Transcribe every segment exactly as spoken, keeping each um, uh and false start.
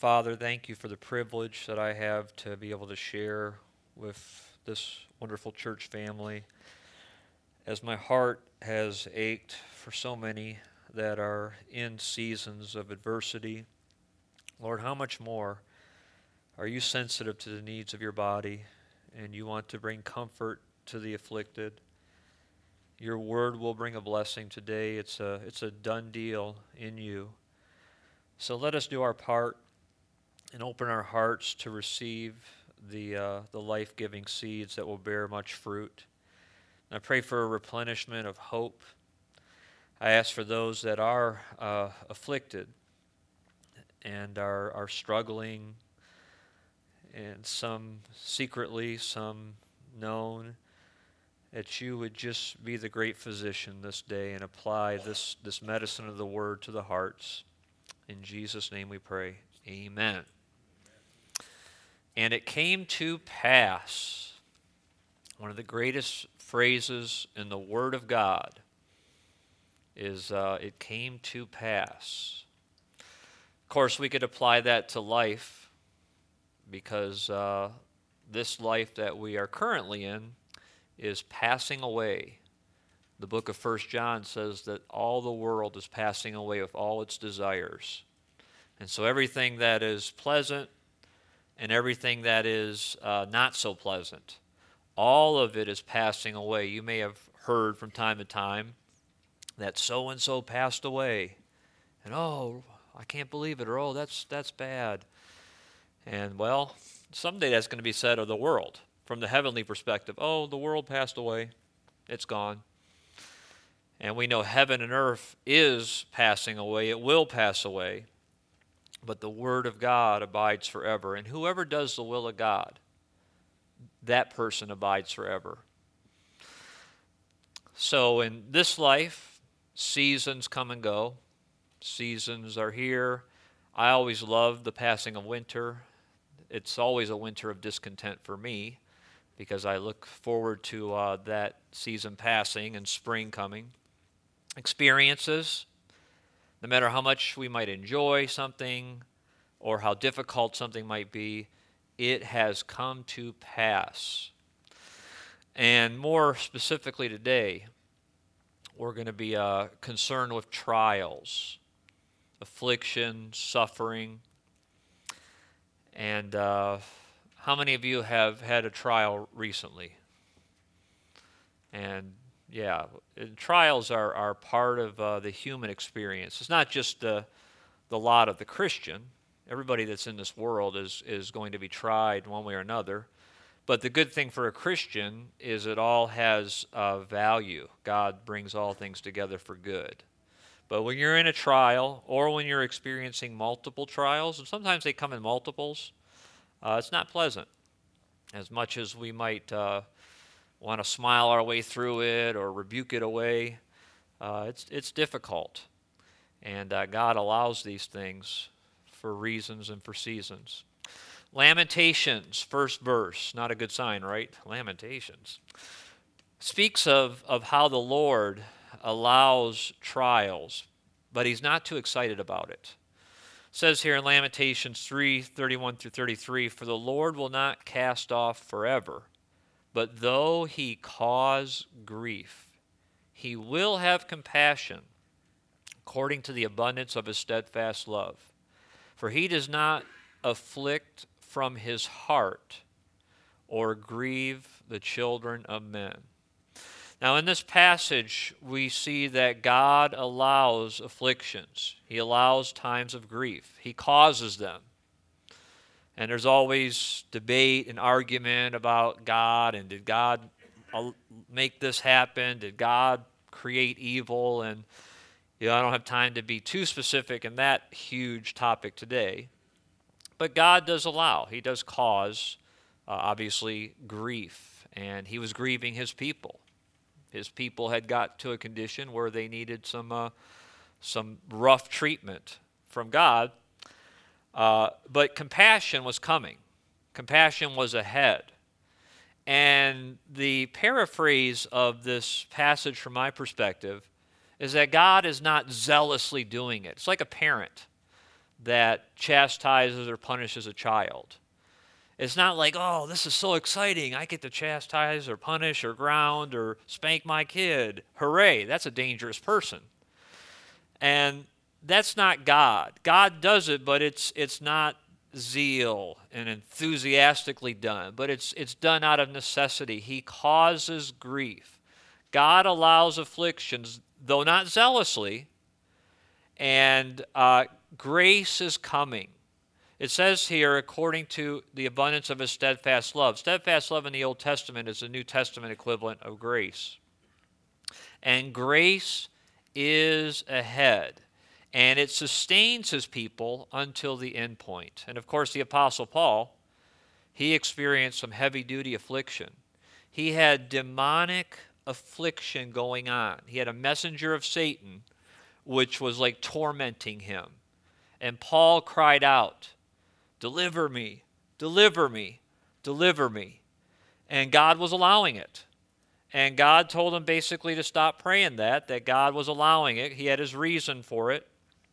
Father, thank you for the privilege that I have to be able to share with this wonderful church family. As my heart has ached for so many that are in seasons of adversity, Lord, how much more are you sensitive to the needs of your body, and you want to bring comfort to the afflicted? Your word will bring a blessing today. It's a, it's a done deal in you. So let us do our part and open our hearts to receive the, uh, the life-giving seeds that will bear much fruit. And I pray for a replenishment of hope. I ask for those that are uh, afflicted and are, are struggling, and some secretly, some known, that you would just be the great physician this day and apply this, this medicine of the word to the hearts. In Jesus' name we pray. Amen. And it came to pass, one of the greatest phrases in the Word of God is uh, it came to pass. Of course, we could apply that to life because uh, this life that we are currently in is passing away. The book of First John says that all the world is passing away with all its desires. And so everything that is pleasant and everything that is uh, not so pleasant, all of it is passing away. You may have heard from time to time that so-and-so passed away. And, oh, I can't believe it, or, oh, that's, that's bad. And, well, someday that's going to be said of the world from the heavenly perspective. Oh, the world passed away. It's gone. And we know heaven and earth is passing away. It will pass away. But the Word of God abides forever. And whoever does the will of God, that person abides forever. So in this life, seasons come and go. Seasons are here. I always love the passing of winter. It's always a winter of discontent for me because I look forward to uh, that season passing and spring coming. Experiences. No matter how much we might enjoy something or how difficult something might be, it has come to pass. And more specifically today, we're going to be uh, concerned with trials, affliction, suffering. And uh, how many of you have had a trial recently? And yeah, trials are, are part of uh, the human experience. It's not just the, the lot of the Christian. Everybody that's in this world is, is going to be tried one way or another. But the good thing for a Christian is it all has uh, value. God brings all things together for good. But when you're in a trial or when you're experiencing multiple trials, and sometimes they come in multiples, uh, it's not pleasant. As much as we might Uh, want to smile our way through it or rebuke it away, uh, it's it's difficult. And uh, God allows these things for reasons and for seasons. Lamentations, first verse, not a good sign, right? Lamentations. Speaks of, of how the Lord allows trials, but he's not too excited about it. It says here in Lamentations three, thirty-one through thirty-three, for the Lord will not cast off forever, but though he cause grief, he will have compassion according to the abundance of his steadfast love. For he does not afflict from his heart or grieve the children of men. Now in this passage, we see that God allows afflictions. He allows times of grief. He causes them. And there's always debate and argument about God, and did God make this happen? Did God create evil? And you know, I don't have time to be too specific in that huge topic today. But God does allow. He does cause, uh, obviously, grief. And he was grieving his people. His people had got to a condition where they needed some, uh, some rough treatment from God. Uh, but compassion was coming. Compassion was ahead. And the paraphrase of this passage from my perspective is that God is not zealously doing it. It's like a parent that chastises or punishes a child. It's not like, oh, this is so exciting. I get to chastise or punish or ground or spank my kid. Hooray, that's a dangerous person. And that's not God. God does it, but it's it's not zeal and enthusiastically done, but it's it's done out of necessity. He causes grief. God allows afflictions, though not zealously, and uh, grace is coming. It says here, according to the abundance of his steadfast love. Steadfast love in the Old Testament is the New Testament equivalent of grace. And grace is ahead, and it sustains his people until the end point. And of course, the Apostle Paul, he experienced some heavy-duty affliction. He had demonic affliction going on. He had a messenger of Satan, which was like tormenting him. And Paul cried out, "Deliver me, deliver me, deliver me." And God was allowing it. And God told him basically to stop praying that, that God was allowing it. He had his reason for it.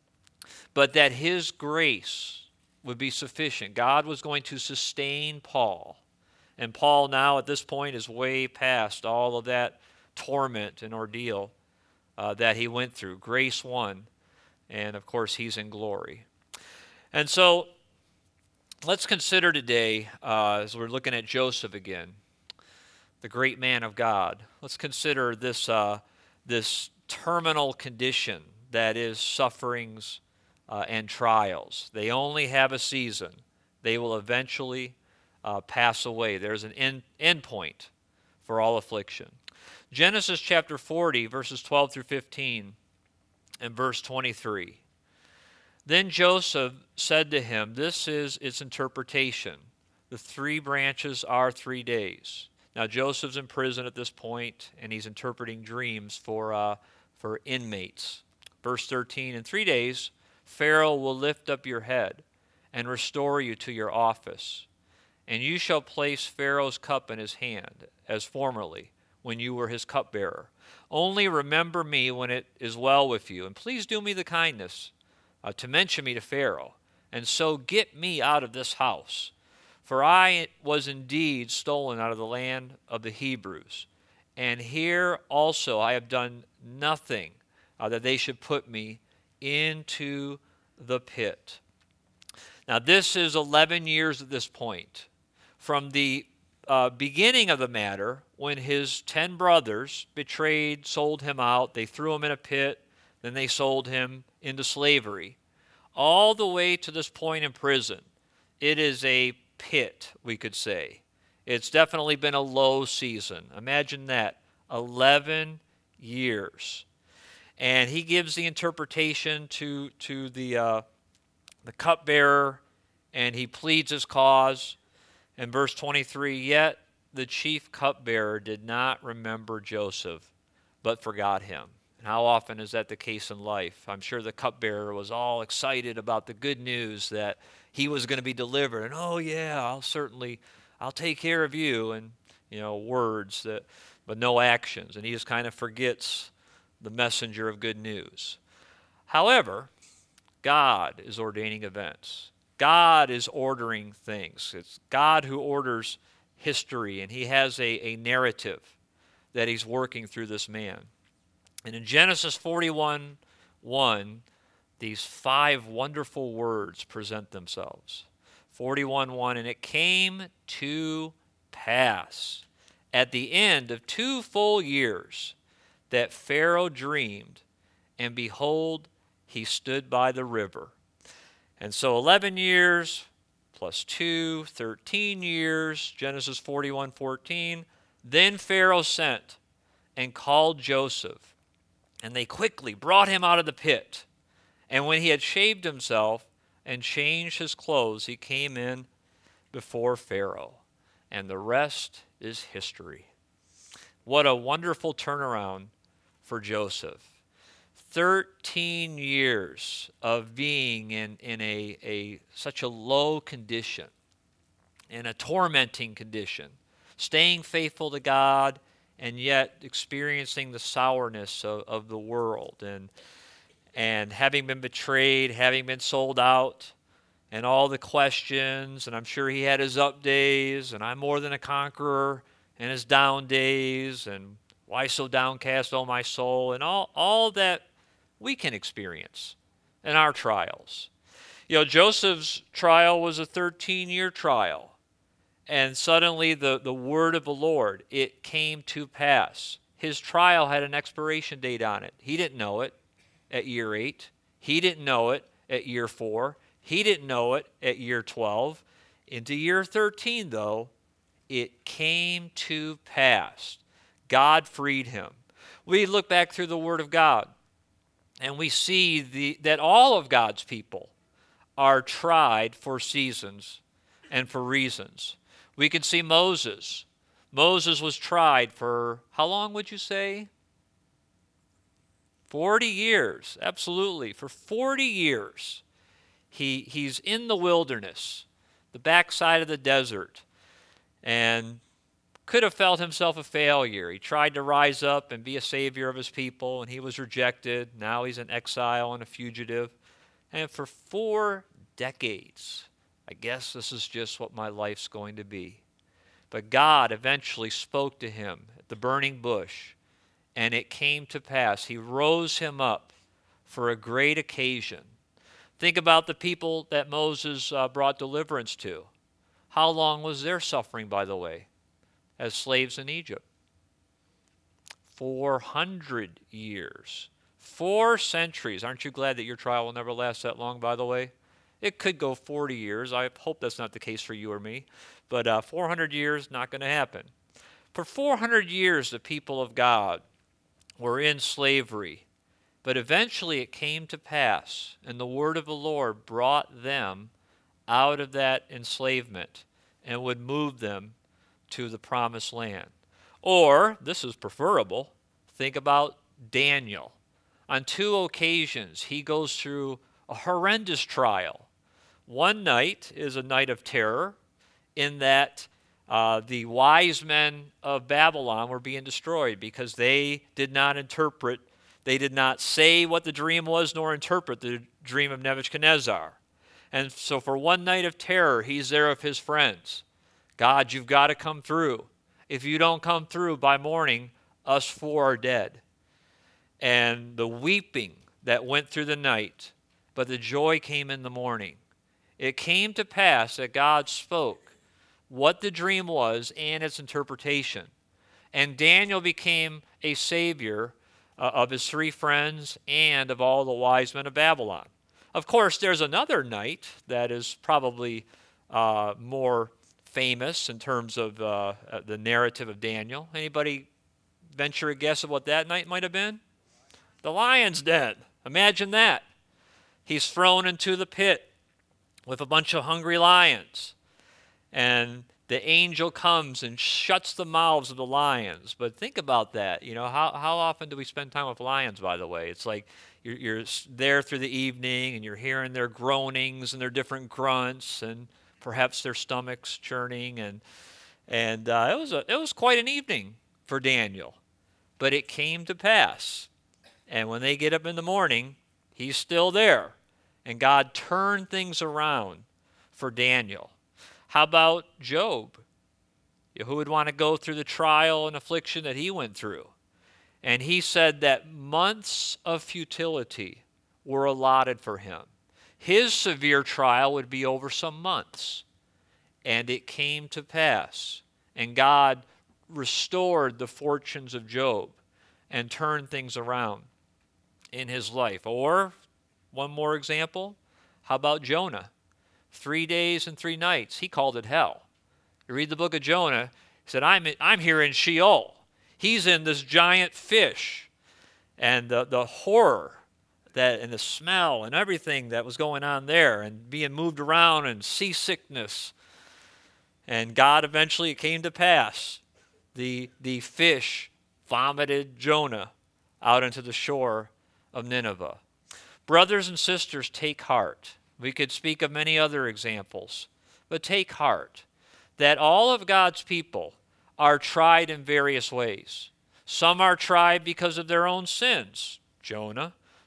But that his grace would be sufficient. God was going to sustain Paul. And Paul now at this point is way past all of that torment and ordeal uh, that he went through. Grace won. And of course, he's in glory. And so, let's consider today, uh, as we're looking at Joseph again, the great man of God. Let's consider this uh, this terminal condition that is sufferings uh, and trials. They only have a season. They will eventually uh, pass away. There's an end, end point for all affliction. Genesis chapter forty, verses twelve through fifteen, and verse twenty-three. Then Joseph said to him, this is its interpretation. The three branches are three days. Now Joseph's in prison at this point, and he's interpreting dreams for, uh, for inmates. Verse thirteen, in three days Pharaoh will lift up your head and restore you to your office. And you shall place Pharaoh's cup in his hand, as formerly, when you were his cupbearer. Only remember me when it is well with you, and please do me the kindness Uh, to mention me to Pharaoh, and so get me out of this house. For I was indeed stolen out of the land of the Hebrews, and here also I have done nothing uh, that they should put me into the pit. Now this is eleven years at this point. From the uh, beginning of the matter, when his ten brothers betrayed, sold him out, they threw him in a pit, then they sold him into slavery, all the way to this point in prison. It is a pit, we could say. It's definitely been a low season. Imagine that, eleven years. And he gives the interpretation to, to the, uh, the cupbearer, and he pleads his cause. In verse twenty-three, yet the chief cupbearer did not remember Joseph, but forgot him. And how often is that the case in life? I'm sure the cupbearer was all excited about the good news that he was going to be delivered. And, oh, yeah, I'll certainly, I'll take care of you. And, you know, words, that, but no actions. And he just kind of forgets the messenger of good news. However, God is ordaining events. God is ordering things. It's God who orders history, and he has a, a narrative that he's working through this man. And in Genesis forty-one one, these five wonderful words present themselves. forty-one one, and it came to pass at the end of two full years that Pharaoh dreamed, and behold, he stood by the river. And so eleven years plus two, thirteen years, Genesis forty-one fourteen. Then Pharaoh sent and called Joseph, and they quickly brought him out of the pit. And when he had shaved himself and changed his clothes, he came in before Pharaoh. And the rest is history. What a wonderful turnaround for Joseph. Thirteen years of being in, in a, a such a low condition, in a tormenting condition, staying faithful to God, and yet experiencing the sourness of, of the world, and and having been betrayed, having been sold out, and all the questions, and I'm sure he had his up days, and I'm more than a conqueror, and his down days, and why so downcast, O my soul, and all, all that we can experience in our trials. You know, Joseph's trial was a thirteen-year trial, and suddenly the, the word of the Lord, it came to pass. His trial had an expiration date on it. He didn't know it at year eight. He didn't know it at year four. He didn't know it at year twelve. Into year thirteen, though, it came to pass. God freed him. We look back through the Word of God, and we see the, that all of God's people are tried for seasons and for reasons. We can see Moses. Moses was tried for, how long would you say? forty years, absolutely. For forty years, he, he's in the wilderness, the backside of the desert, and could have felt himself a failure. He tried to rise up and be a savior of his people, and he was rejected. Now he's in exile and a fugitive. And for four decades, I guess this is just what my life's going to be. But God eventually spoke to him at the burning bush, and it came to pass. He rose him up for a great occasion. Think about the people that Moses uh, brought deliverance to. How long was their suffering, by the way, as slaves in Egypt? four hundred years. Four centuries. Aren't you glad that your trial will never last that long, by the way? It could go forty years. I hope that's not the case for you or me. But uh, four hundred years, not going to happen. For four hundred years, the people of God were in slavery. But eventually it came to pass, and the word of the Lord brought them out of that enslavement and would move them to the promised land. Or, this is preferable, think about Daniel. On two occasions, he goes through a horrendous trial. One night is a night of terror in that uh, the wise men of Babylon were being destroyed because they did not interpret, they did not say what the dream was nor interpret the dream of Nebuchadnezzar. And so for one night of terror, he's there with his friends. God, you've got to come through. If you don't come through by morning, us four are dead. And the weeping that went through the night, but the joy came in the morning. It came to pass that God spoke what the dream was and its interpretation. And Daniel became a savior uh, of his three friends and of all the wise men of Babylon. Of course, there's another night that is probably uh, more famous in terms of uh, the narrative of Daniel. Anybody venture a guess of what that night might have been? The lion's den. Imagine that. He's thrown into the pit with a bunch of hungry lions. And the angel comes and shuts the mouths of the lions. But think about that. You know, how, how often do we spend time with lions, by the way? It's like you're, you're there through the evening and you're hearing their groanings and their different grunts and perhaps their stomachs churning. And, and uh, it was a, it was quite an evening for Daniel. But it came to pass. And when they get up in the morning, he's still there. And God turned things around for Daniel. How about Job? Who would want to go through the trial and affliction that he went through? And he said that months of futility were allotted for him. His severe trial would be over some months. And it came to pass. And God restored the fortunes of Job and turned things around in his life. Or, one more example, how about Jonah? Three days and three nights. He called it hell. You read the book of Jonah, he said, I'm, I'm here in Sheol. He's in this giant fish. And the, the horror that and the smell and everything that was going on there and being moved around and seasickness. And God eventually, it came to pass. The, the fish vomited Jonah out into the shore of Nineveh. Brothers and sisters, take heart. We could speak of many other examples, but take heart that all of God's people are tried in various ways. Some are tried because of their own sins, Jonah.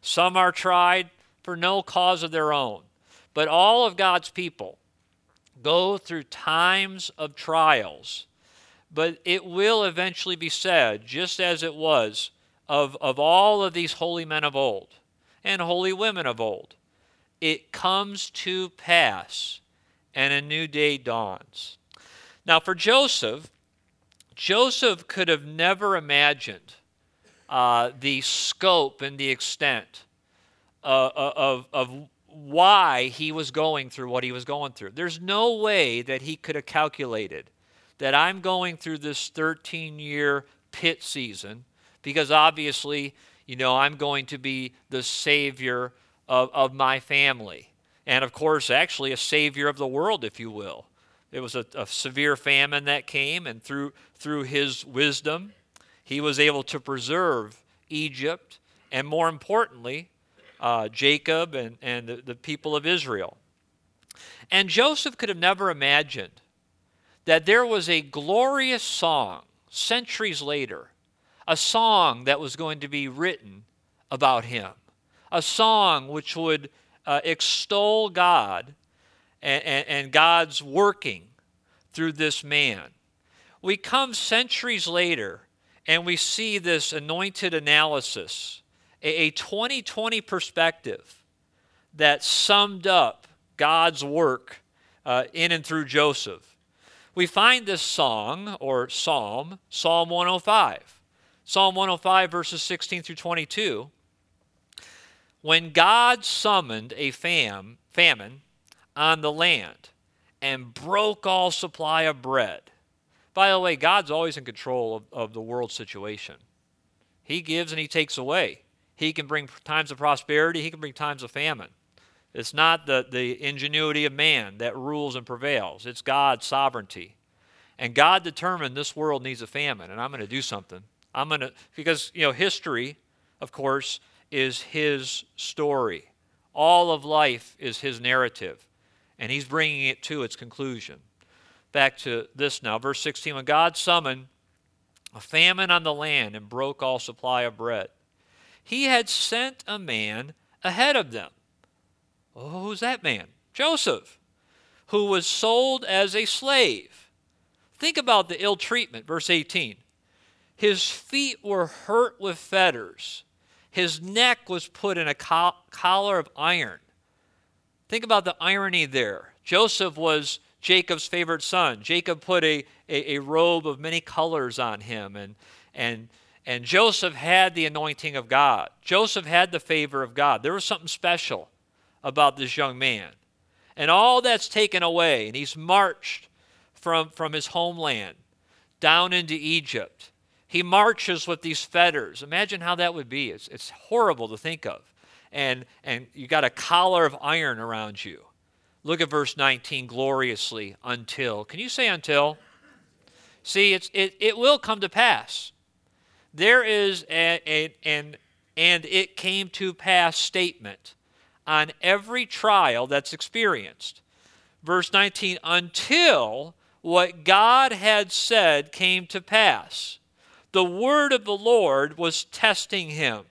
Some are tried for no cause of their own. But all of God's people go through times of trials. But it will eventually be said, just as it was of, of all of these holy men of old and holy women of old, it comes to pass and a new day dawns. Now for Joseph, Joseph could have never imagined uh, the scope and the extent uh, of, of why he was going through what he was going through. There's no way that he could have calculated that I'm going through this thirteen-year pit season because obviously, you know, I'm going to be the savior of, of my family. And of course, actually a savior of the world, if you will. It was a, a severe famine that came, and through, through his wisdom, he was able to preserve Egypt, and more importantly, uh, Jacob and, and the, the people of Israel. And Joseph could have never imagined that there was a glorious song centuries later, a song that was going to be written about him, a song which would uh, extol God and, and, and God's working through this man. We come centuries later and we see this anointed analysis, a, a twenty twenty perspective that summed up God's work uh, in and through Joseph. We find this song or psalm, Psalm one oh five. Psalm one oh five, verses sixteen through twenty-two. When God summoned a fam, famine on the land and broke all supply of bread. By the way, God's always in control of, of the world situation. He gives and he takes away. He can bring times of prosperity. He can bring times of famine. It's not the, the ingenuity of man that rules and prevails. It's God's sovereignty. And God determined this world needs a famine, and I'm going to do something. I'm going to, because, you know, history, of course, is his story. All of life is his narrative, and he's bringing it to its conclusion. Back to this now, verse sixteen. When God summoned a famine on the land and broke all supply of bread, he had sent a man ahead of them. Oh, who's that man? Joseph, who was sold as a slave. Think about the ill treatment, verse eighteen. His feet were hurt with fetters. His neck was put in a co- collar of iron. Think about the irony there. Joseph was Jacob's favorite son. Jacob put a, a, a robe of many colors on him, and, and, and Joseph had the anointing of God. Joseph had the favor of God. There was something special about this young man. And all that's taken away, and he's marched from, from his homeland down into Egypt. He marches with these fetters. Imagine how that would be. It's, it's horrible to think of. And, and you got a collar of iron around you. Look at verse nineteen, gloriously, until. Can you say until? See, it's, it, it will come to pass. There is a, a, an and it came to pass statement on every trial that's experienced. Verse nineteen, until what God had said came to pass. The word of the Lord was testing him.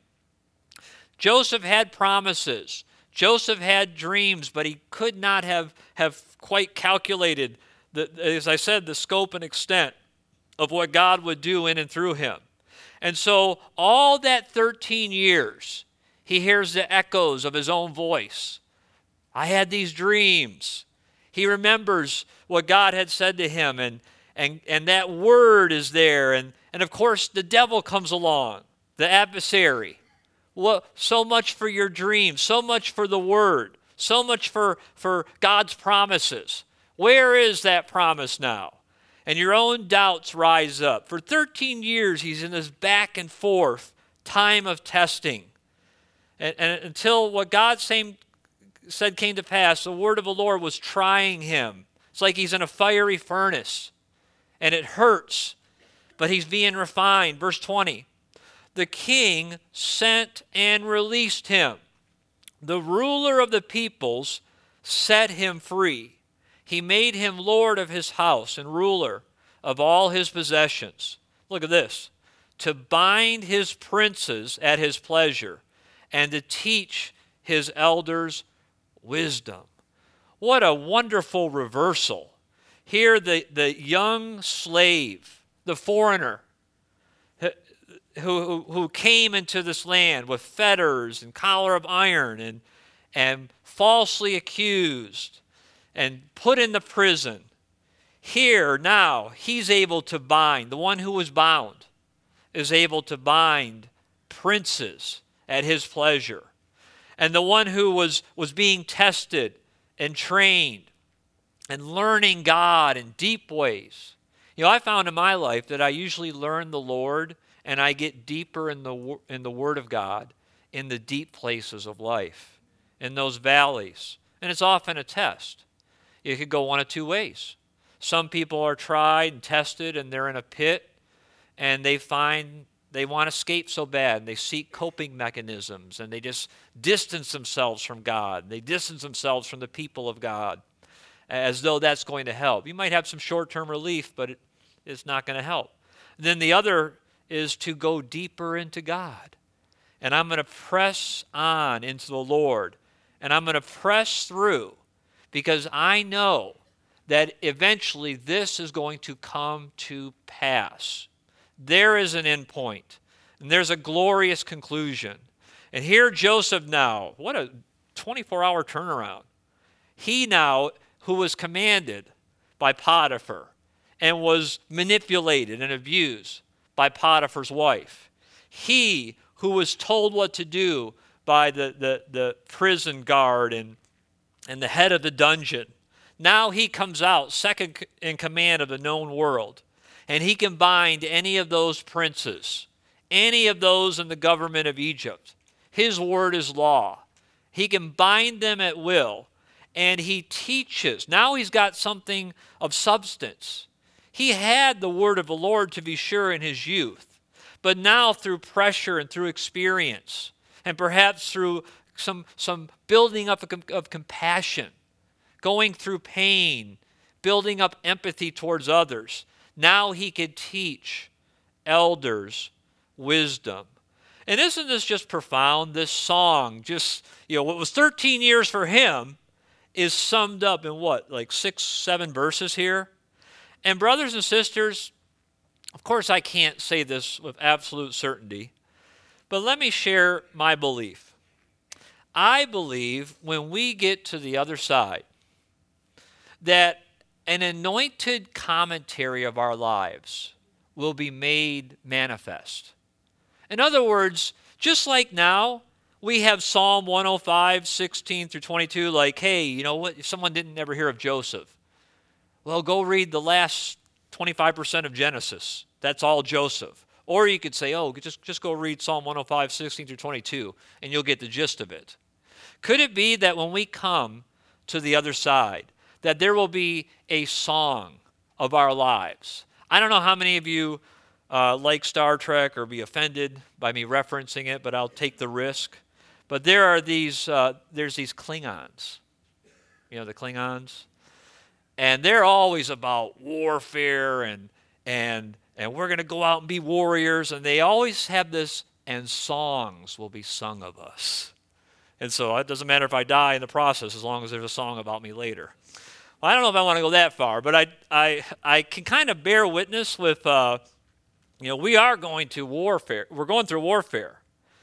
Joseph had promises. Joseph had dreams, but he could not have, have quite calculated, the, as I said, the scope and extent of what God would do in and through him. And so all that thirteen years, he hears the echoes of his own voice. I had these dreams. He remembers what God had said to him, and, and, and that word is there. And, and of course, the devil comes along, the adversary. Well, so much for your dreams, so much for the word, so much for, for God's promises. Where is that promise now? And your own doubts rise up. For thirteen years, he's in this back and forth time of testing. And, and until what God same, said came to pass, the word of the Lord was trying him. It's like he's in a fiery furnace, and it hurts, but he's being refined. Verse twenty. The king sent and released him. The ruler of the peoples set him free. He made him lord of his house and ruler of all his possessions. Look at this. To bind his princes at his pleasure and to teach his elders wisdom. What a wonderful reversal. Here the, the young slave, the foreigner, who, who, who came into this land with fetters and collar of iron and, and falsely accused and put into prison. Here now he's able to bind, the one who was bound is able to bind princes at his pleasure. And the one who was, was being tested and trained and learning God in deep ways. You know, I found in my life that I usually learn the Lord and I get deeper in the, in the Word of God in the deep places of life, in those valleys. And it's often a test. It could go one of two ways. Some people are tried and tested and they're in a pit and they find they want to escape so bad, and they seek coping mechanisms, and they just distance themselves from God. They distance themselves from the people of God as though that's going to help. You might have some short-term relief, but it, it's not going to help. Then the other is to go deeper into God. And I'm going to press on into the Lord, and I'm going to press through because I know that eventually this is going to come to pass. There is an end point, and there's a glorious conclusion. And here Joseph now, what a twenty-four hour turnaround. He now, who was commanded by Potiphar and was manipulated and abused by Potiphar's wife. He who was told what to do by the, the, the prison guard and, and the head of the dungeon. Now he comes out second in command of the known world. And he can bind any of those princes, any of those in the government of Egypt. His word is law. He can bind them at will. And he teaches. Now he's got something of substance. He had the word of the Lord, to be sure, in his youth. But now through pressure and through experience, and perhaps through some, some building up of, of compassion, going through pain, building up empathy towards others, now he could teach elders wisdom. And isn't this just profound? This song, just, you know, what was thirteen years for him is summed up in what, like six, seven verses here? And brothers and sisters, of course I can't say this with absolute certainty, but let me share my belief. I believe when we get to the other side, that an anointed commentary of our lives will be made manifest. In other words, just like now, we have Psalm one oh five, sixteen through twenty-two, like, hey, you know what, if someone didn't ever hear of Joseph, well, go read the last twenty-five percent of Genesis. That's all Joseph. Or you could say, oh, just, just go read Psalm one oh five, sixteen through twenty-two, and you'll get the gist of it. Could it be that when we come to the other side, that there will be a song of our lives? I don't know how many of you uh, like Star Trek or be offended by me referencing it, but I'll take the risk. But there are these, uh, there's these Klingons. You know, the Klingons? And they're always about warfare and, and, and we're going to go out and be warriors. And they always have this, and songs will be sung of us. And so it doesn't matter if I die in the process as long as there's a song about me later. Well, I don't know if I want to go that far, but I, I, I can kind of bear witness with, uh, you know, we are going to warfare. We're going through warfare.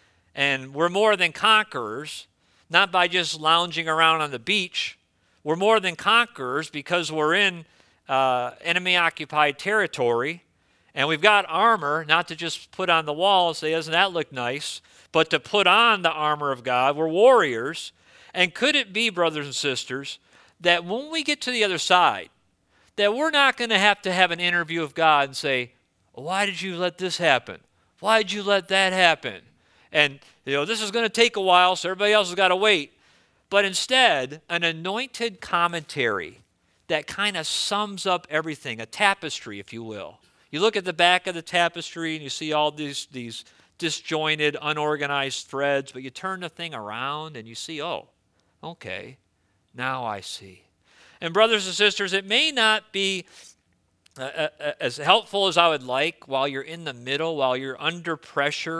And we're more than conquerors, not by just lounging around on the beach. We're more than conquerors because we're in uh, enemy-occupied territory, and we've got armor, not to just put on the wall and say, doesn't that look nice, but to put on the armor of God. We're warriors. And could it be, brothers and sisters, that when we get to the other side, that we're not going to have to have an interview with God and say, why did you let this happen? Why did you let that happen? And, you know, this is going to take a while, so everybody else has got to wait. But instead, an anointed commentary that kind of sums up everything, a tapestry, if you will. You look at the back of the tapestry and you see all these, these disjointed, unorganized threads, but you turn the thing around and you see, oh, okay, now I see. And brothers and sisters, it may not be uh, uh, as helpful as I would like while you're in the middle, while you're under pressure,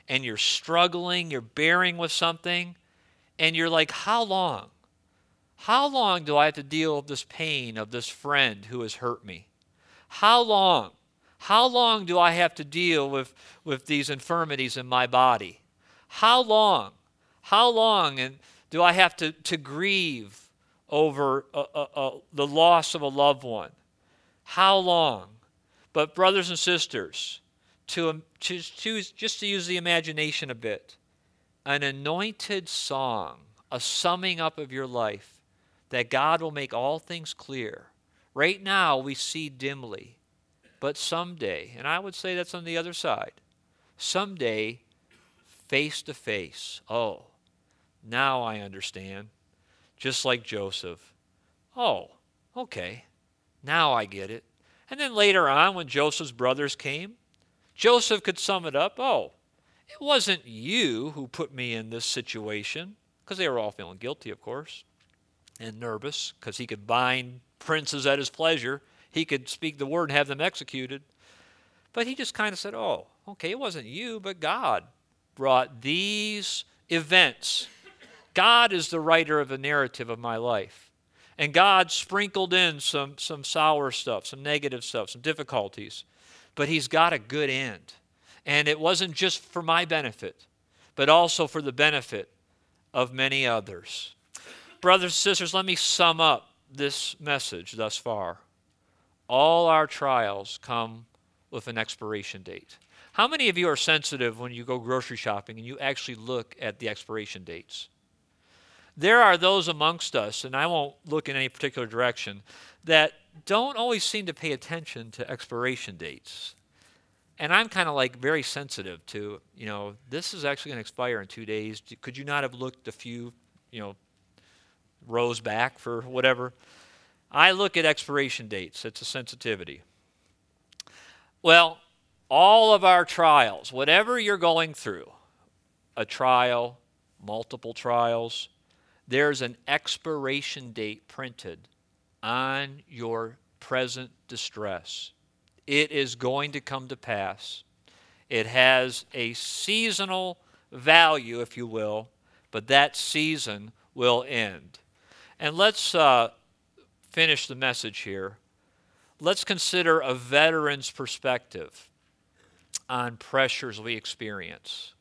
and you're struggling, you're bearing with something, and you're like, how long? How long do I have to deal with this pain of this friend who has hurt me? How long? How long do I have to deal with, with these infirmities in my body? How long? How long and do I have to, to grieve over uh, uh, uh, the loss of a loved one? How long? But brothers and sisters, to, um, to choose, just to use the imagination a bit, an anointed song, a summing up of your life, that God will make all things clear. Right now we see dimly, but someday, and I would say that's on the other side, someday, face to face, oh, now I understand. Just like Joseph. Oh, okay, now I get it. And then later on, when Joseph's brothers came, Joseph could sum it up. Oh, it wasn't you who put me in this situation, because they were all feeling guilty, of course, and nervous, because he could bind princes at his pleasure. He could speak the word and have them executed. But he just kind of said, oh, okay, it wasn't you, but God brought these events. God is the writer of the narrative of my life. And God sprinkled in some, some sour stuff, some negative stuff, some difficulties. But he's got a good end. And it wasn't just for my benefit, but also for the benefit of many others. Brothers and sisters, let me sum up this message thus far. All our trials come with an expiration date. How many of you are sensitive when you go grocery shopping and you actually look at the expiration dates? There are those amongst us, and I won't look in any particular direction, that don't always seem to pay attention to expiration dates. And I'm kind of like very sensitive to, you know, this is actually going to expire in two days. Could you not have looked a few, you know, rows back for whatever? I look at expiration dates. It's a sensitivity. Well, all of our trials, whatever you're going through, a trial, multiple trials, there's an expiration date printed on your present distress. It is going to come to pass. It has a seasonal value, if you will, but that season will end. And let's uh, finish the message here. Let's consider a veteran's perspective on pressures we experience.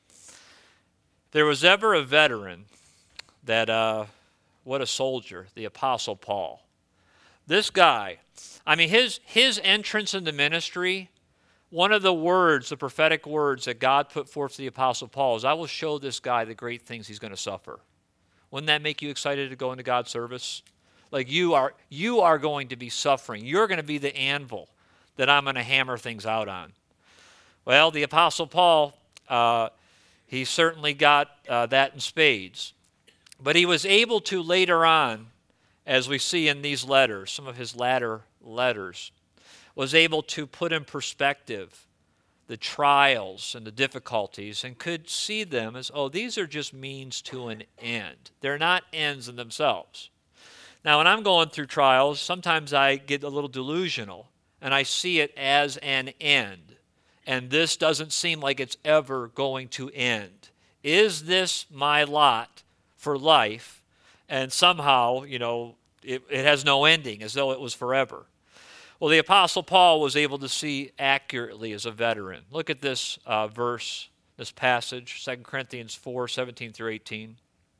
There was ever a veteran that, uh, what a soldier, the Apostle Paul. This guy, I mean, his, his entrance into ministry, one of the words, the prophetic words that God put forth to the Apostle Paul is, I will show this guy the great things he's going to suffer. Wouldn't that make you excited to go into God's service? Like you are, you are going to be suffering. You're going to be the anvil that I'm going to hammer things out on. Well, the Apostle Paul, uh, he certainly got uh, that in spades. But he was able to later on, as we see in these letters, some of his latter letters, was able to put in perspective the trials and the difficulties and could see them as, oh, these are just means to an end. They're not ends in themselves. Now, when I'm going through trials, sometimes I get a little delusional and I see it as an end. And this doesn't seem like it's ever going to end. Is this my lot for life? And somehow, you know, it, it has no ending, as though it was forever. Well, the Apostle Paul was able to see accurately as a veteran. Look at this uh, verse, this passage, Second Corinthians four, seventeen through eighteen.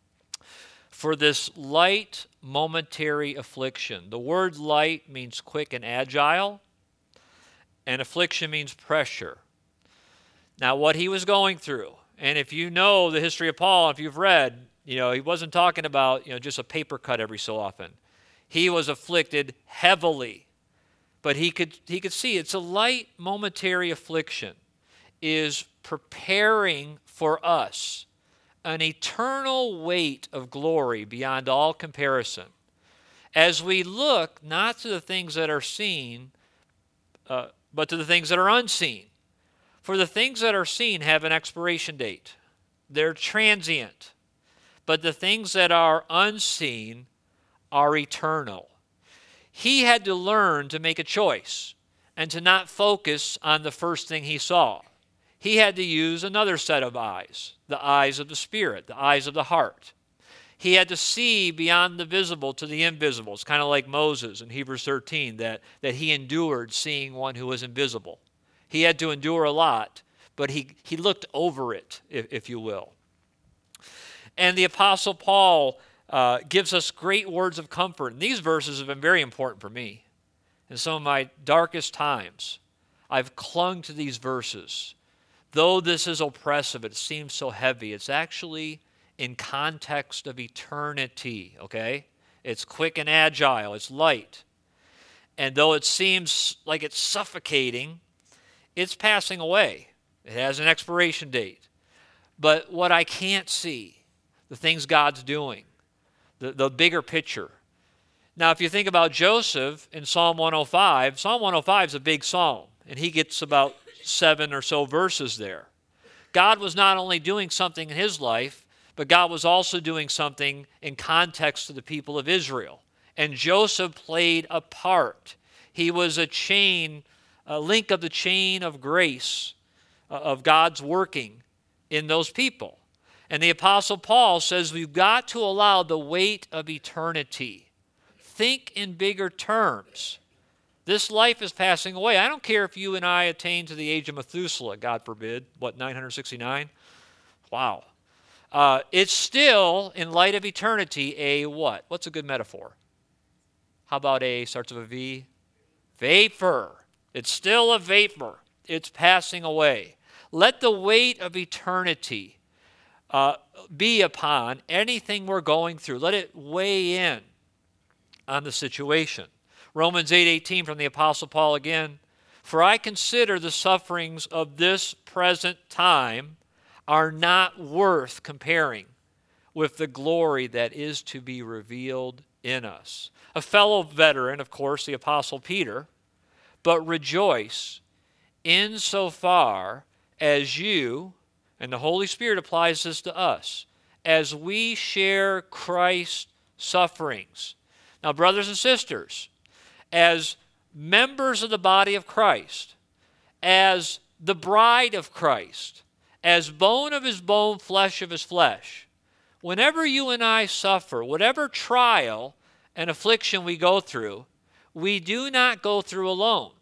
For this light momentary affliction. The word light means quick and agile, and affliction means pressure. Now, what he was going through, and if you know the history of Paul, if you've read, you know, he wasn't talking about, you know, just a paper cut every so often. He was afflicted heavily. But he could, he could see it's a light momentary affliction is preparing for us an eternal weight of glory beyond all comparison. As we look not to the things that are seen, uh, but to the things that are unseen. For the things that are seen have an expiration date. They're transient. But the things that are unseen are eternal. He had to learn to make a choice and to not focus on the first thing he saw. he had to use another set of eyes, the eyes of the Spirit, the eyes of the heart. He had to see beyond the visible to the invisible. It's kind of like Moses in Hebrews thirteen, that, that he endured seeing one who was invisible. He had to endure a lot, but he, he looked over it, if, if you will. And the Apostle Paul uh, gives us great words of comfort. And these verses have been very important for me. In some of my darkest times, I've clung to these verses. Though this is oppressive, it seems so heavy, it's actually in context of eternity, okay? It's quick and agile, it's light. And though it seems like it's suffocating, it's passing away. It has an expiration date. But what I can't see, the things God's doing, the, the bigger picture. Now, if you think about Joseph in Psalm one oh five, Psalm one oh five is a big psalm, and he gets about seven or so verses there. God was not only doing something in his life, but God was also doing something in context to the people of Israel. And Joseph played a part. He was a chain, a link of the chain of grace uh, of God's working in those people. And the Apostle Paul says we've got to allow the weight of eternity. Think in bigger terms. This life is passing away. I don't care if you and I attain to the age of Methuselah, God forbid, what, nine hundred sixty-nine? Wow. Uh, it's still, in light of eternity, a what? What's a good metaphor? How about a, starts with a V? Vapor. It's still a vapor. It's passing away. Let the weight of eternity uh, be upon anything we're going through. Let it weigh in on the situation. Romans eight eighteen from the Apostle Paul again. For I consider the sufferings of this present time are not worth comparing with the glory that is to be revealed in us. A fellow veteran, of course, the Apostle Peter, but rejoice insofar as you, and the Holy Spirit applies this to us, as we share Christ's sufferings. Now, brothers and sisters, as members of the body of Christ, as the bride of Christ, as bone of his bone, flesh of his flesh, whenever you and I suffer, whatever trial and affliction we go through, we do not go through alone.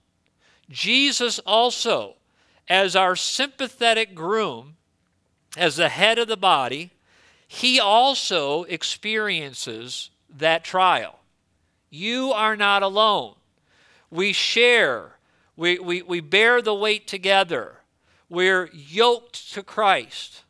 Jesus also, as our sympathetic groom, as the head of the body, he also experiences that trial. You are not alone. We share. We, we, we bear the weight together. We're yoked to Christ.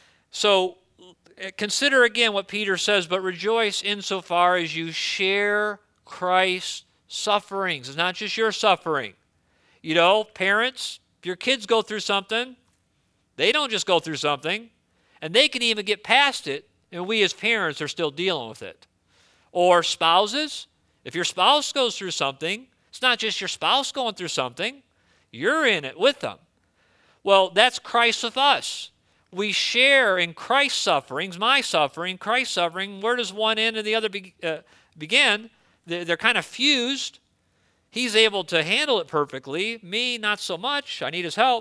So consider again what Peter says, but rejoice insofar as you share Christ's sufferings. It's not just your suffering. You know, parents, if your kids go through something, they don't just go through something, and they can even get past it, and we as parents are still dealing with it. Or spouses, if your spouse goes through something, it's not just your spouse going through something, you're in it with them. Well, that's Christ with us. We share in Christ's sufferings, my suffering, Christ's suffering. Where does one end and the other be, uh, begin? They're, they're kind of fused. He's able to handle it perfectly. Me, not so much. I need his help.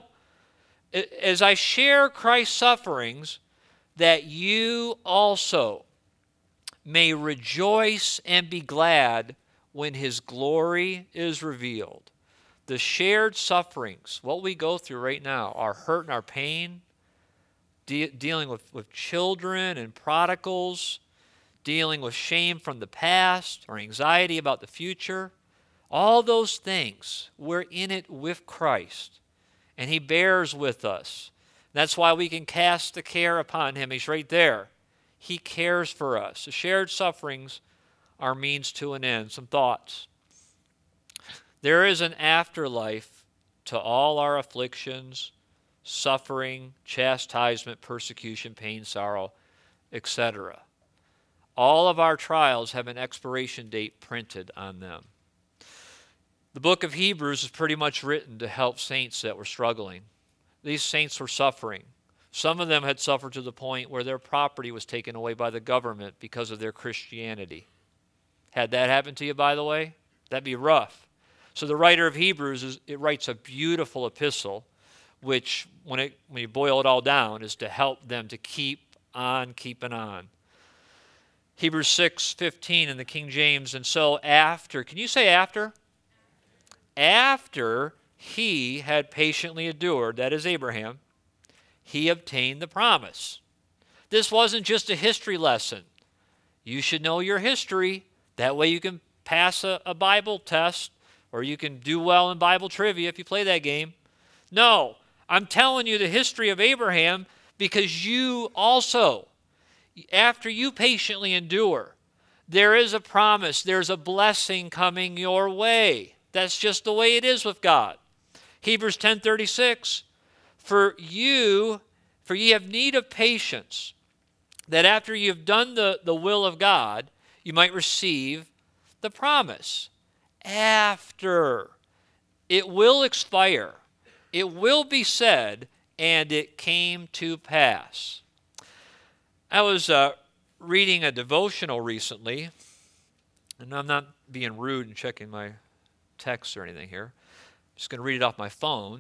As I share Christ's sufferings, that you also may rejoice and be glad when his glory is revealed. The shared sufferings, what we go through right now, our hurt and our pain, de- dealing with, with children and prodigals, dealing with shame from the past or anxiety about the future, all those things, we're in it with Christ, and he bears with us. That's why we can cast the care upon him. He's right there. He cares for us. The shared sufferings are means to an end. Some thoughts. There is an afterlife to all our afflictions, suffering, chastisement, persecution, pain, sorrow, et cetera. All of our trials have an expiration date printed on them. The book of Hebrews is pretty much written to help saints that were struggling. These saints were suffering. Some of them had suffered to the point where their property was taken away by the government because of their Christianity. Had that happened to you, by the way? That'd be rough. So the writer of Hebrews, is, it writes a beautiful epistle which when, it, when you boil it all down is to help them to keep on keeping on. Hebrews six fifteen in the King James, and so after, can you say after? After he had patiently endured, that is Abraham, he obtained the promise. This wasn't just a history lesson. You should know your history. That way you can pass a, a Bible test, or you can do well in Bible trivia if you play that game. No, I'm telling you the history of Abraham because you also, after you patiently endure, there is a promise, there's a blessing coming your way. That's just the way it is with God. Hebrews ten thirty-six, for you, for ye have need of patience, that after you've done the, the will of God, you might receive the promise. After. It will expire. It will be said, and it came to pass. I was uh, reading a devotional recently, and I'm not being rude and checking my texts or anything here. I'm just going to read it off my phone.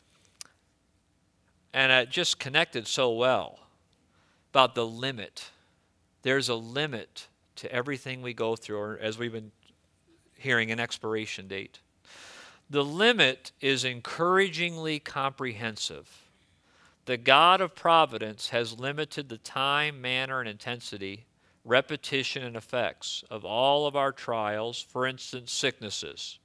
And it just connected so well about the limit. There's a limit to everything we go through, or as we've been hearing, an expiration date. The limit is encouragingly comprehensive. The God of providence has limited the time, manner, and intensity, repetition, and effects of all of our trials, for instance, sicknesses.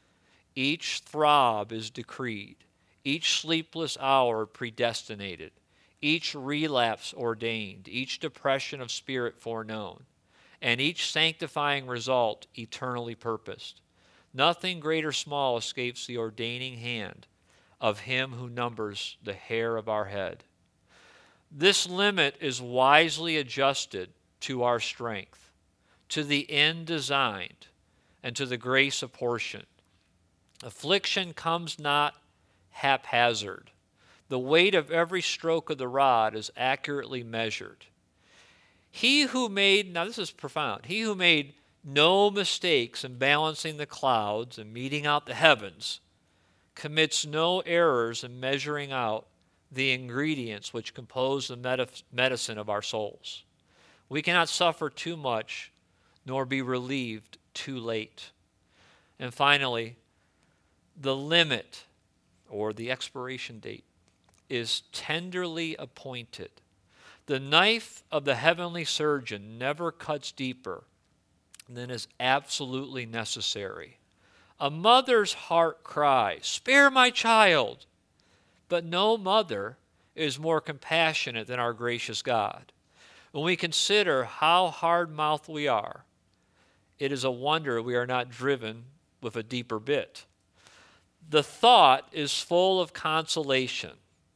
Each throb is decreed, each sleepless hour predestinated, each relapse ordained, each depression of spirit foreknown, and each sanctifying result eternally purposed. Nothing great or small escapes the ordaining hand of him who numbers the hair of our head. This limit is wisely adjusted to our strength, to the end designed, and to the grace apportioned. Affliction comes not haphazard. The weight of every stroke of the rod is accurately measured. He who made, now this is profound, he who made no mistakes in balancing the clouds and meting out the heavens, commits no errors in measuring out the ingredients which compose the medicine of our souls. We cannot suffer too much, nor be relieved too late. And finally, the limit, or the expiration date, is tenderly appointed. The knife of the heavenly surgeon never cuts deeper than is absolutely necessary. A mother's heart cries, "Spare my child!" But no mother is more compassionate than our gracious God. When we consider how hard-mouthed we are, it is a wonder we are not driven with a deeper bit. The thought is full of consolation.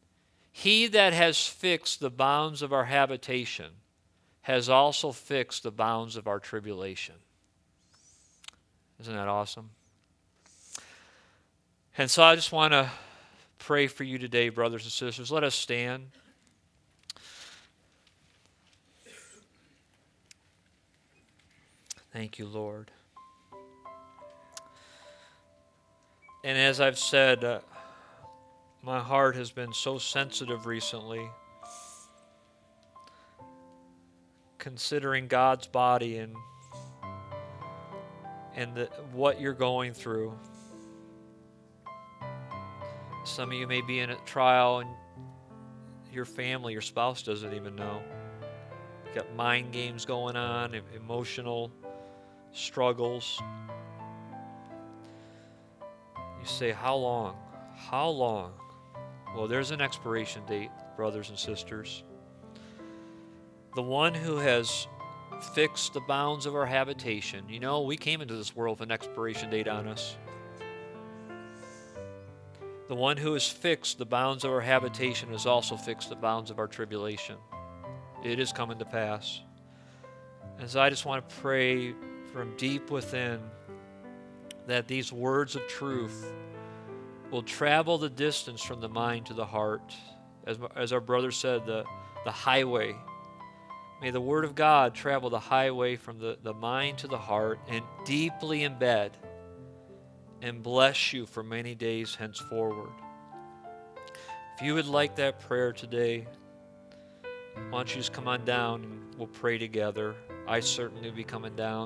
He that has fixed the bounds of our habitation has also fixed the bounds of our tribulation. Isn't that awesome? And so I just want to pray for you today, brothers and sisters. Let us stand. Thank you, Lord. And as I've said, uh, my heart has been so sensitive recently, considering God's body and and the, what you're going through. Some of you may be in a trial and your family, your spouse doesn't even know. You've got mind games going on, emotional struggles. You say, how long? How long? Well, there's an expiration date, brothers and sisters. The one who has fixed the bounds of our habitation. You know, we came into this world with an expiration date on us. The one who has fixed the bounds of our habitation has also fixed the bounds of our tribulation. It is coming to pass. And so I just want to pray from deep within that these words of truth will travel the distance from the mind to the heart. As, as our brother said, the, the highway. May the word of God travel the highway from the, the mind to the heart and deeply embed and bless you for many days henceforward. If you would like that prayer today, why don't you just come on down and we'll pray together. I certainly will be coming down.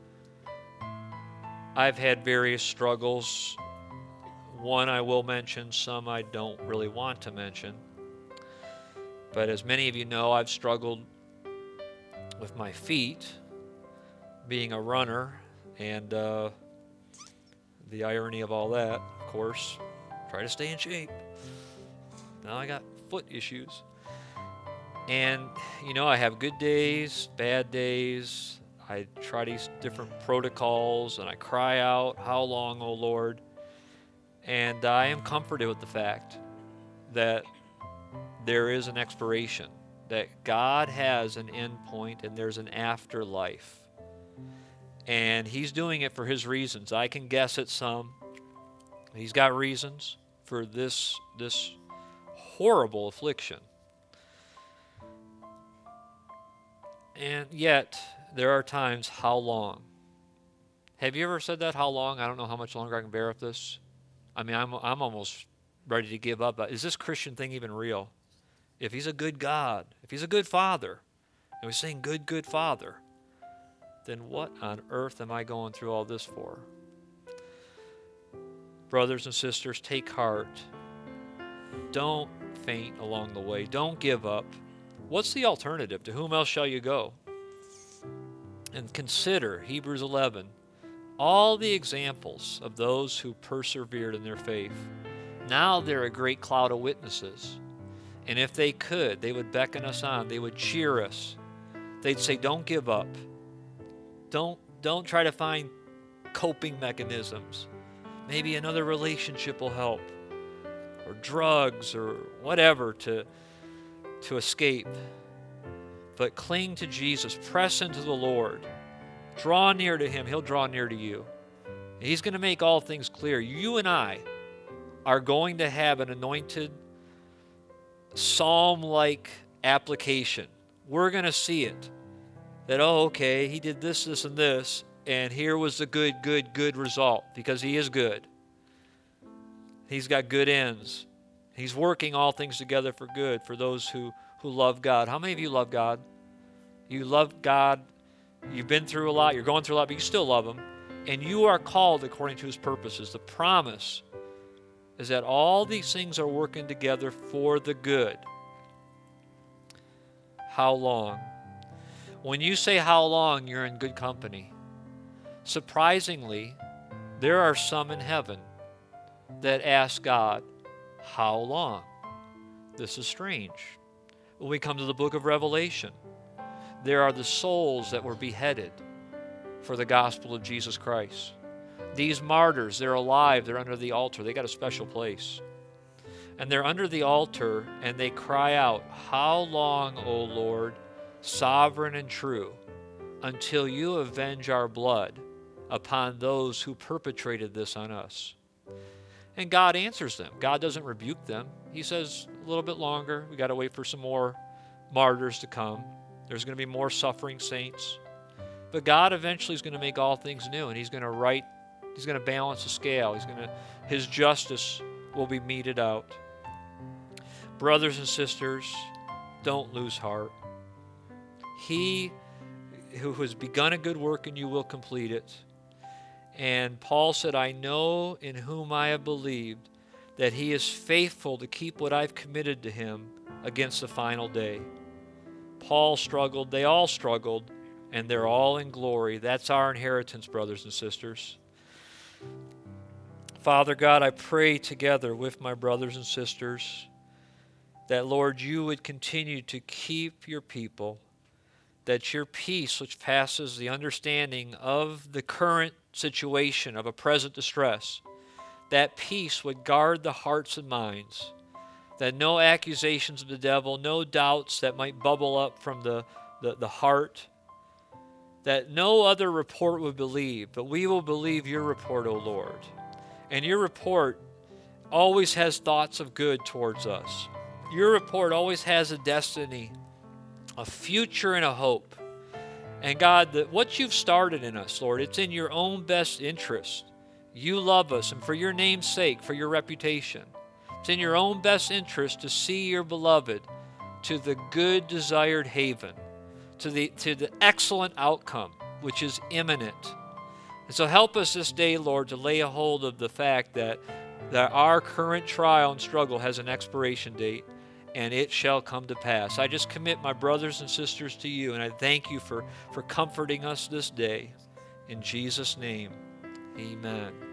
I've had various struggles. One I will mention, some I don't really want to mention. But as many of you know, I've struggled with my feet, being a runner, and uh, the irony of all that, of course, try to stay in shape. Now I got foot issues. And, you know, I have good days, bad days. I try these different protocols, and I cry out, "How long, O Lord?" And I am comforted with the fact that there is an expiration, that God has an end point, and there's an afterlife. And He's doing it for His reasons. I can guess at some. He's got reasons for this, this horrible affliction. And yet, there are times, how long? Have you ever said that, how long? I don't know how much longer I can bear with this. I mean, I'm, I'm almost ready to give up. Is this Christian thing even real? If He's a good God, if He's a good Father, and we're saying good, good Father, then what on earth am I going through all this for? Brothers and sisters, take heart. Don't faint along the way. Don't give up. What's the alternative? To whom else shall you go? And consider Hebrews eleven, all the examples of those who persevered in their faith. Now they're a great cloud of witnesses. And if they could, they would beckon us on. They would cheer us. They'd say, don't give up. Don't, don't try to find coping mechanisms. Maybe another relationship will help, or drugs, or whatever to, to escape. But cling to Jesus. Press into the Lord. Draw near to Him. He'll draw near to you. He's going to make all things clear. You and I are going to have an anointed psalm-like application. We're going to see it. That, oh, okay, He did this, this, and this, and here was the good, good, good result, because He is good. He's got good ends. He's working all things together for good for those who, who love God. How many of you love God? You love God. You've been through a lot. You're going through a lot, but you still love Him. And you are called according to His purposes. The promise is that all these things are working together for the good. How long? When you say how long, you're in good company. Surprisingly, there are some in heaven that ask God, how long? This is strange. When we come to the book of Revelation, there are the souls that were beheaded for the gospel of Jesus Christ. These martyrs, they're alive, they're under the altar, they got a special place. And they're under the altar and they cry out, how long, O Lord, sovereign and true, until you avenge our blood upon those who perpetrated this on us? And God answers them. God doesn't rebuke them. He says, a little bit longer. We got to wait for some more martyrs to come. There's going to be more suffering saints. But God eventually is going to make all things new, and He's going to right, He's going to balance the scale. He's going to, His justice will be meted out. Brothers and sisters, don't lose heart. He who has begun a good work in you will complete it. And Paul said, I know in whom I have believed that He is faithful to keep what I've committed to Him against the final day. Paul struggled, they all struggled, and they're all in glory. That's our inheritance, brothers and sisters. Father God, I pray together with my brothers and sisters that, Lord, you would continue to keep your people, that your peace, which passes the understanding of the current situation of a present distress, that peace would guard the hearts and minds, that no accusations of the devil, no doubts that might bubble up from the, the, the heart, that no other report would believe, but we will believe your report, O Lord. And your report always has thoughts of good towards us. Your report always has a destiny, a future, and a hope. And God, that what you've started in us, Lord, it's in your own best interest. You love us, and for your name's sake, for your reputation, It's in your own best interest to see your beloved to the good desired haven, to the, to the excellent outcome, which is imminent. And so help us this day, Lord, to lay a hold of the fact that, that our current trial and struggle has an expiration date, and it shall come to pass. I just commit my brothers and sisters to you, and I thank you for, for comforting us this day. In Jesus' name, amen.